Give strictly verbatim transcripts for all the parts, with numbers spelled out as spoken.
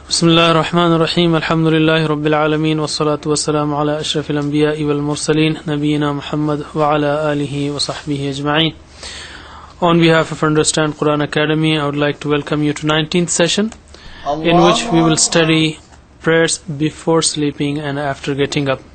بسم الله الرحمن الرحيم الحمد لله رب العالمين والصلاة والسلام على أشرف الأنبياء والمرسلين نبينا محمد وعلى آله وصحبه أجمعين. On behalf of Understand Quran Academy, I would like to welcome you to nineteenth session, in which we will study prayers before sleeping and after getting up.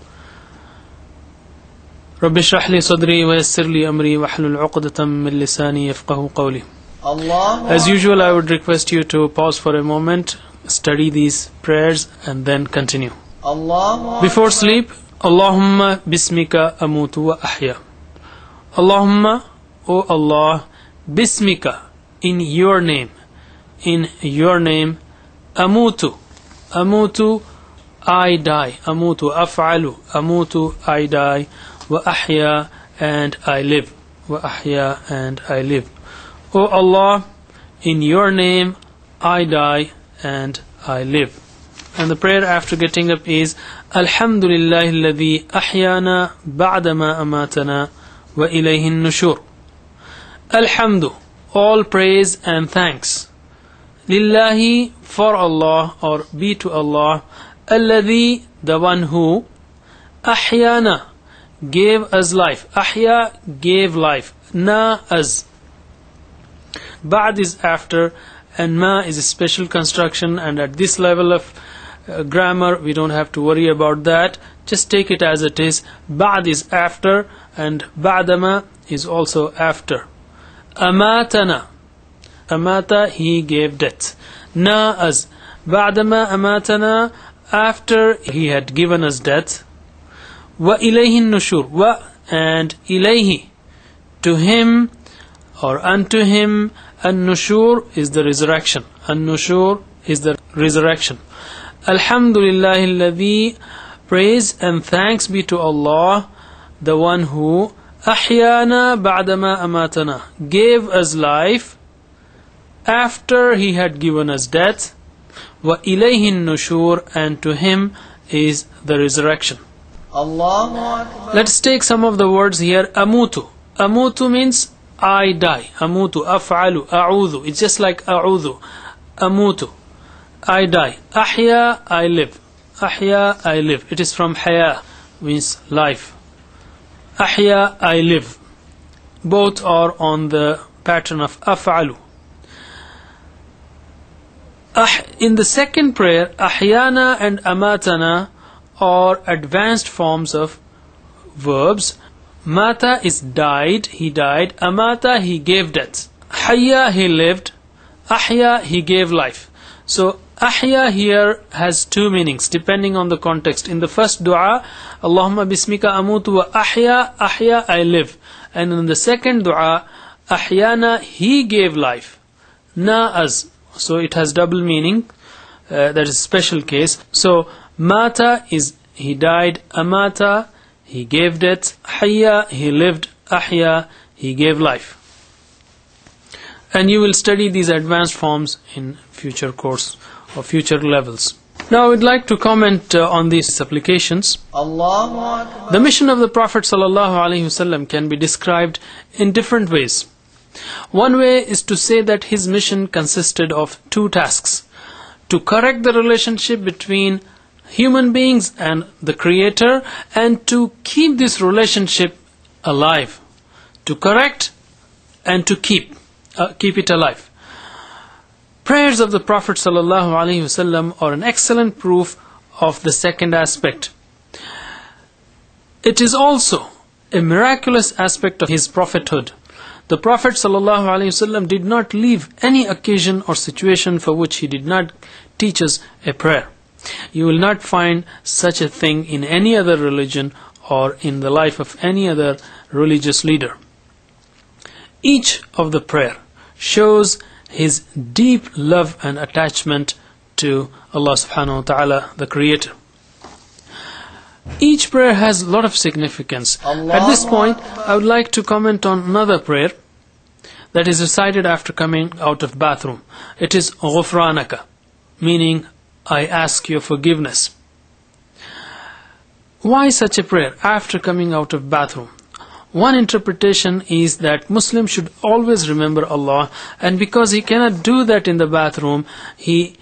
رب اشرح لي صدري ويسر لي أمري واحلل عقدة من لساني يفقهوا قولي. As usual, I would request you to pause for a moment, study these prayers and then continue. Before sleep, Allahumma bismika amutu wa ahya. Allahumma, O Allah, bismika, in your name, in your name, amutu, amutu, I die, amutu, af'alu, amutu, I die, wa ahya, and I live, wa ahya, and I live. O Allah, in your name, I die and I live. And the prayer after getting up is Alhamdulillah alladhi ahyana ba'dama amatana wa ilayhin nushur. Alhamdu, all praise and thanks. Lillahi, for Allah, or be to Allah, alladhi, the one who, ahyana, gave us life. Ahya, gave life. Na, us. Ba'd is after, and ma is a special construction, and at this level of uh, grammar we don't have to worry about that. Just take it as it is. Ba'd is after, and ba'dama is also after. Amatana, amata, he gave death. Na, us. Ba'dama amatana, after he had given us death. Wa ilayhin nushur, wa, and ilayhi, to him or unto him. An-nushur is the resurrection. An-nushur is the resurrection. Alhamdulillah alladhi, praise and thanks be to Allah, the one who ahyana ba'dama amatana, gave us life after he had given us death. Wa ilayhin nushur, and to him is the resurrection. Allah. Let's take some of the words here. Amutu. Amutu means I die. Amutu, af'alu, a'udhu. It's just like a'udhu. Amutu, I die. Ahya, I live. Ahya, I live. It is from haya, means life. Ahya, I live. Both are on the pattern of af'alu. Ah, in the second prayer, ahyana and amatana are advanced forms of verbs. Mata is died, he died. Amata, he gave death. Hayya, he lived. Ahya, he gave life. So ahya here has two meanings depending on the context. In the first dua, Allahumma bismika amutu wa ahya, ahya, I live. And in the second dua, ahyana, he gave life. Na, us. So it has double meaning. Uh, that is special case. So mata is he died. Amata, he gave death. Hayya, he lived. Ahya, he gave life. And you will study these advanced forms in future course or future levels. Now I would like to comment uh, on these supplications. Allah. The mission of the Prophet ﷺ can be described in different ways. One way is to say that his mission consisted of two tasks: to correct the relationship between human beings and the Creator, and to keep this relationship alive, to correct and to keep uh, keep it alive. Prayers of the Prophet ﷺ are an excellent proof of the second aspect. It is also a miraculous aspect of his prophethood. The Prophet ﷺ did not leave any occasion or situation for which he did not teach us a prayer. You will not find such a thing in any other religion or in the life of any other religious leader. Each of the prayer shows his deep love and attachment to Allah subhanahu wa ta'ala, the Creator. Each prayer has a lot of significance. At this point, I would like to comment on another prayer that is recited after coming out of bathroom. It is Ghufranaka, meaning I ask your forgiveness. Why such a prayer after coming out of bathroom? One interpretation is that Muslim should always remember Allah, and because he cannot do that in the bathroom, he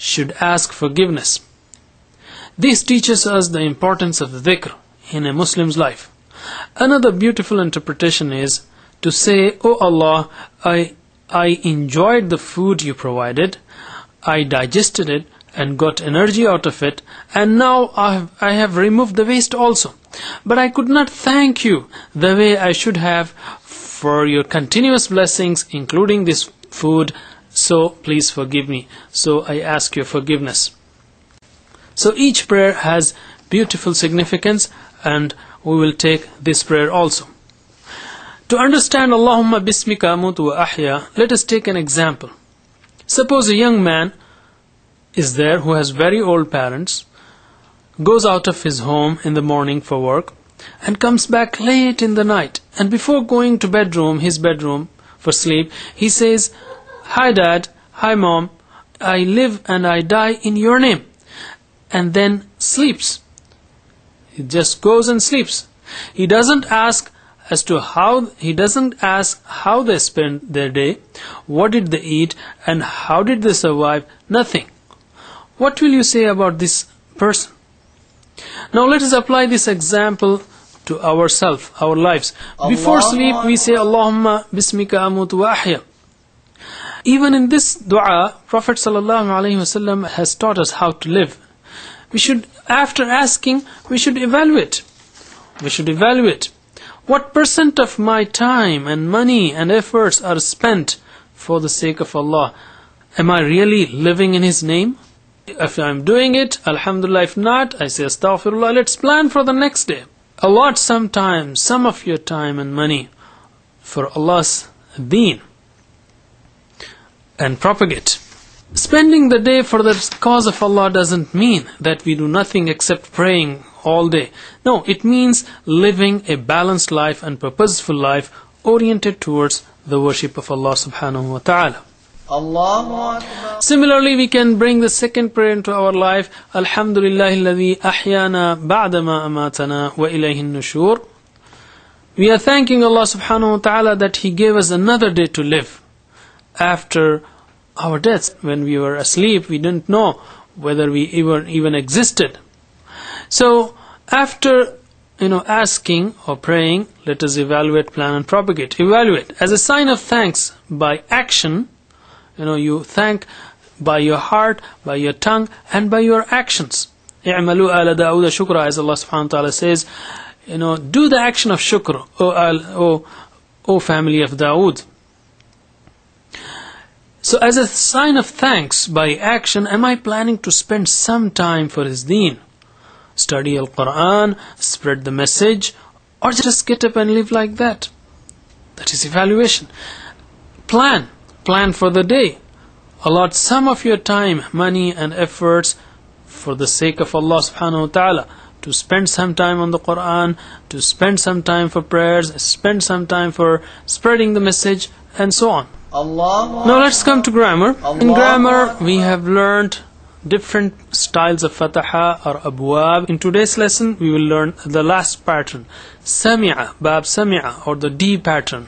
should ask forgiveness. This teaches us the importance of dhikr in a Muslim's life. Another beautiful interpretation is to say, "Oh Allah, I, I enjoyed the food you provided, I digested it and got energy out of it, and now I have, I have removed the waste also. But I could not thank you the way I should have for your continuous blessings, including this food, so please forgive me. So I ask your forgiveness." So each prayer has beautiful significance, and we will take this prayer also. To understand Allahumma bismika amutu wa ahya, let us take an example. Suppose a young man is there who has very old parents, goes out of his home in the morning for work, and comes back late in the night, and before going to bedroom, his bedroom for sleep, he says, "Hi Dad, hi Mom, I live and I die in your name," and then sleeps. He just goes and sleeps. He doesn't ask as to how, he doesn't ask how they spend their day, what did they eat, and how did they survive, nothing. What will you say about this person? Now let us apply this example to ourselves, our lives. Before sleep we say, "Allahumma bismika amutu wa ahya." Even in this dua, Prophet ﷺ has taught us how to live. We should, after asking, we should evaluate. We should evaluate. What percent of my time and money and efforts are spent for the sake of Allah? Am I really living in His name? If I'm doing it, alhamdulillah. If not, I say astaghfirullah. Let's plan for the next day. Allot some time, some of your time and money for Allah's deen and propagate. Spending the day for the cause of Allah doesn't mean that we do nothing except praying all day. No, it means living a balanced life and purposeful life oriented towards the worship of Allah subhanahu wa ta'ala. Similarly, we can bring the second prayer into our life. Alhamdulillahi alladhi ahyana ba'dama amatana wa ilayhin nushur. We are thanking Allah subhanahu wa ta'ala that He gave us another day to live after our deaths. When we were asleep, we didn't know whether we even, even existed. So, after you know, asking or praying, let us evaluate, plan and propagate. Evaluate as a sign of thanks by action. You know, you thank by your heart, by your tongue, and by your actions. اعملوا آل داود شكرا, as Allah subhanahu wa ta'ala says, you know, do the action of shukr, O, o, o family of Dawood. So as a sign of thanks by action, am I planning to spend some time for His deen? Study Al-Quran, spread the message, or just get up and live like that? That is evaluation. Plan. Plan for the day. Allot some of your time, money and efforts for the sake of Allah subhanahu wa ta'ala. To spend some time on the Quran, to spend some time for prayers, spend some time for spreading the message, and so on. Allah. Now let's come to grammar. Allah. In grammar, we have learned different styles of fataha or abwab. In today's lesson, we will learn the last pattern, sami'a, bab sami'a, or the D pattern.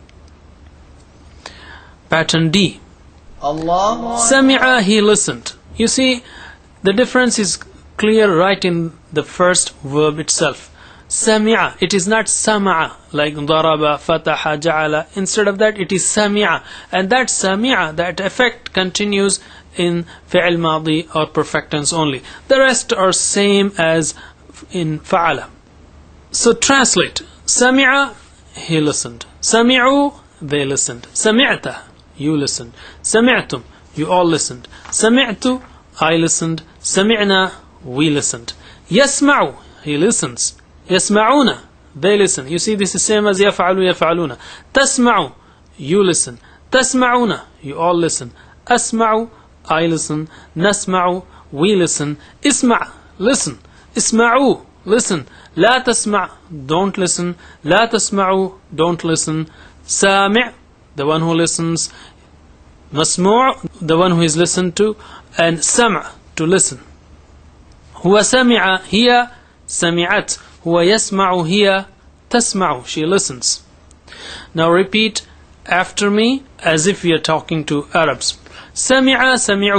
Pattern D. Allah. Sami'a, he listened. You see, the difference is clear right in the first verb itself. Sami'a, it is not sama'a, like daraba, fataha, ja'ala. Instead of that, it is sami'a. And that sami'a, that effect continues in fi'l madi or perfect tense only. The rest are same as in fa'ala. So translate. Sami'a, he listened. Sami'u, they listened. Sami'ta, you listened. Sami'tum, you all listened. Sami'tu, I listened. Sami'na, we listened. Yasma'u, he listens. Yasma'una, they listen. You see, this is same as yaf'alu, yaf'aluna. Tasma'u, you listen. Tasma'una, you all listen. Asma'u, I listen. Nasma'u, we listen. Isma', listen. Isma'u, listen. La tasma', don't listen. La tasma'u, don't listen. Sami', the one who listens. Masmu', the one who is listened to. And sam', to listen. Huwa sami'a, hiya sami'at. Huwa yasma'u, hiya tasma'u, she listens. Now repeat after me as if we are talking to Arabs. Sami'a, sami'u.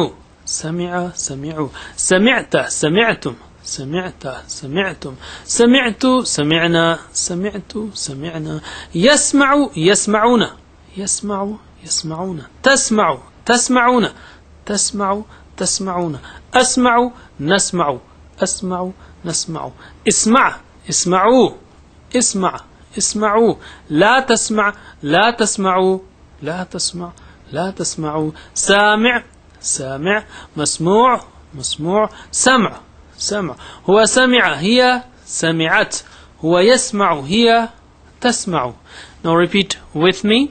سمع سمعوا سمعت سمعتم سمعت سمعتم سمعت سمعنا سمعت سمعنا يسمع يسمعون يسمع يسمعون تسمع تسمعون تسمع تسمعون أسمع نسمع أسمع نسمع اسمع اسمعوا اسمع اسمعوا لا تسمع لا تسمعوا لا تسمع لا تسمعوا سامع سامع مسموع مسموع سمع سمع هو سمع هي سمعت هو يسمع هي تسمع. Now repeat with me.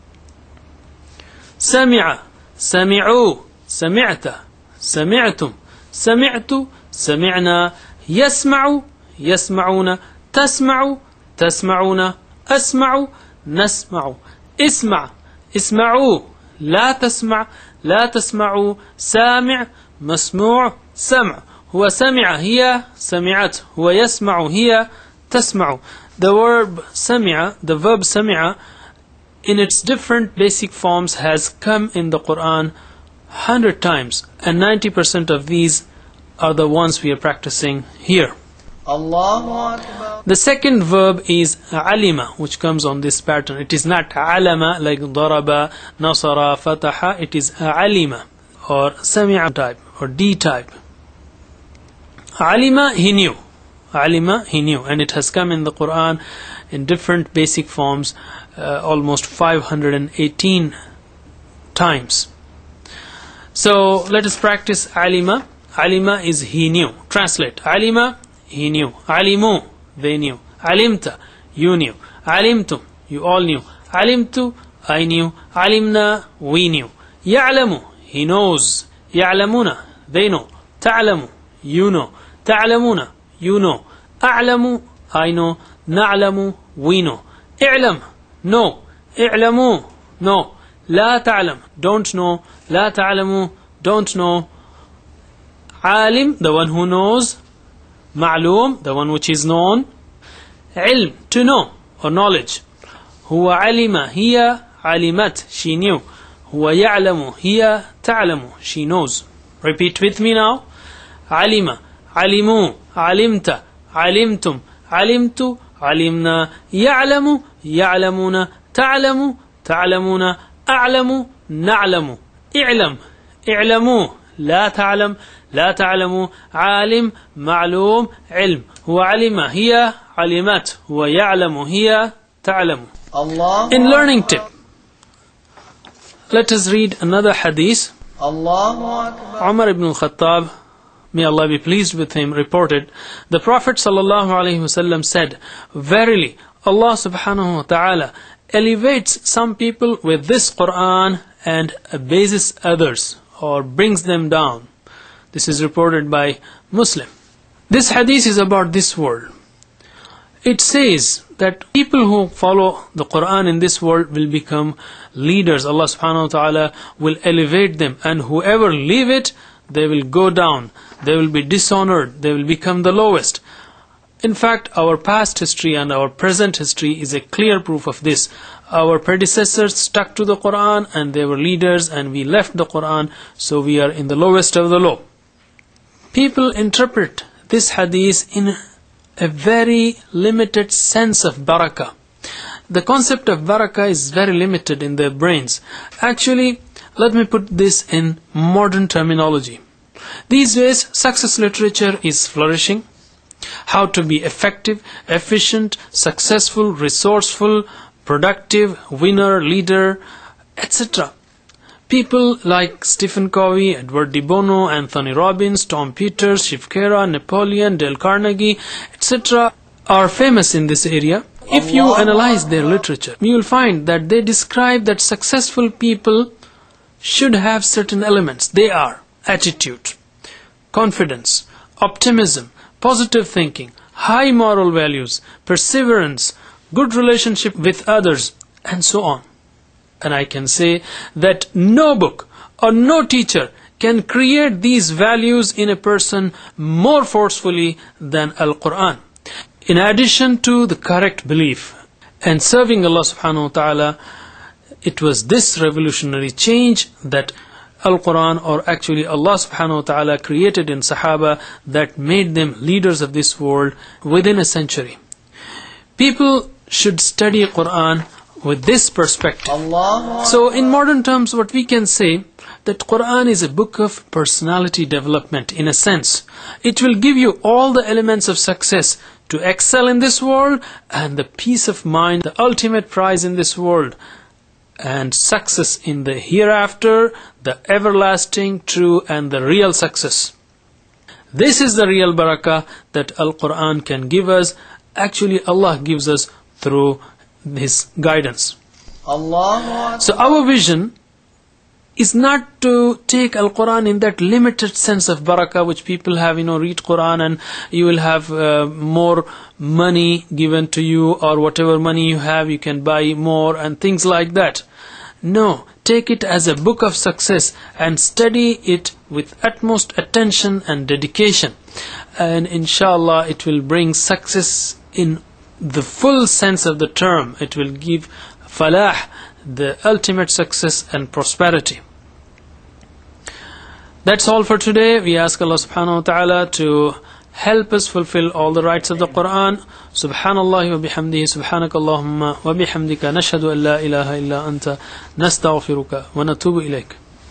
سمع سمعوا سمعت سمعتم سمعت سمعنا يسمع يسمعون تسمع تسمعون أسمع نسمع اسمع اسمعوا لا تسمع لا تسمعوا سامع مسموع سمع هو سمع هي سمعت هو يسمع هي تسمع. The verb سمع, the verb سمع in its different basic forms has come in the Quran hundred times, and ninety percent of these are the ones we are practicing here. Allahu Akbar. The second verb is alima, which comes on this pattern. It is not alama like daraba, nasara, fataha. It is alima or sami'a type or D type. Alima, he knew. Alima, he knew, and it has come in the Quran in different basic forms, uh, almost five hundred eighteen times. So let us practice alima. Alima is he knew. Translate. Alima, he knew. Alimu, they knew. Alimta, you knew. Alimtum, you all knew. Alimtu, I knew. Alimna, we knew. Ya'lamu, he knows. Ya'lamuna, they know. Ta'lamu, you know. Ta'lamuna, you know. A'lamu, I know. Na'lamu, we know. I'lam, know. I'lamu, know. La ta'lam, don't know. La ta'lamu, don't know. Alim, the one who knows. Ma'lum, the one which is known. Ilm, to know or knowledge. Huwa alima, hiya alimat, she knew. Huwa ya'lamu, hiya ta'lamu, she knows. Repeat with me now. Alima, alimu, alimta, alimtum, alimtu, alimna, ya'lamu, ya'lamuna, ta'lamu, ta'lamuna, a'lamu, na'lamu. I'lam, i'lamu, لا تعلم لا تعلم عالم معلوم علم هو علم هي علمت هو يعلم هي تعلم. In learning tip, let us read another hadith. Umar ibn al-Khattab, may Allah be pleased with him, reported, the Prophet sallallahu alaihi wasallam said, verily Allah subhanahu wa ta'ala elevates some people with this Quran and abases others, or brings them down. This is reported by Muslim. This hadith is about this world. It says that people who follow the Quran in this world will become leaders. Allah subhanahu wa ta'ala will elevate them, and whoever leave it, they will go down. They will be dishonored. They will become the lowest. In fact, our past history and our present history is a clear proof of this. Our predecessors stuck to the Quran and they were leaders, and we left the Quran, so we are in the lowest of the low. People interpret this hadith in a very limited sense of barakah. The concept of barakah is very limited in their brains. Actually, let me put this in modern terminology. These days, success literature is flourishing. How to be effective, efficient, successful, resourceful, productive, winner, leader, et cetera. People like Stephen Covey, Edward de Bono, Anthony Robbins, Tom Peters, Shiv Khera, Napoleon, Dale Carnegie, et cetera are famous in this area. If you analyze their literature, you will find that they describe that successful people should have certain elements. They are attitude, confidence, optimism, positive thinking, high moral values, perseverance, good relationship with others, and so on. And I can say that no book or no teacher can create these values in a person more forcefully than Al-Quran. In addition to the correct belief and serving Allah subhanahu wa ta'ala, it was this revolutionary change that Al-Quran, or actually Allah subhanahu wa ta'ala created in Sahaba that made them leaders of this world within a century. People should study Quran with this perspective. Allah. So in modern terms, what we can say, that Quran is a book of personality development in a sense. It will give you all the elements of success to excel in this world, and the peace of mind, the ultimate prize in this world, and success in the hereafter, the everlasting, true, and the real success. This is the real barakah that Al-Quran can give us. Actually, Allah gives us through His guidance. Allah. So our vision is not to take Al-Quran in that limited sense of barakah which people have, you know, read Quran and you will have uh, more money given to you, or whatever money you have you can buy more and things like that. No, take it as a book of success and study it with utmost attention and dedication, and inshallah it will bring success in the full sense of the term. It will give falah, the ultimate success and prosperity. That's all for today. We ask Allah subhanahu wa ta'ala to help us fulfill all the rights of the Quran. Subhanallah wa bihamdihi, subhanakallahumma wa bihamdika, nashhadu an la ilaha illa anta, nastaghfiruka wa natubu ilayk.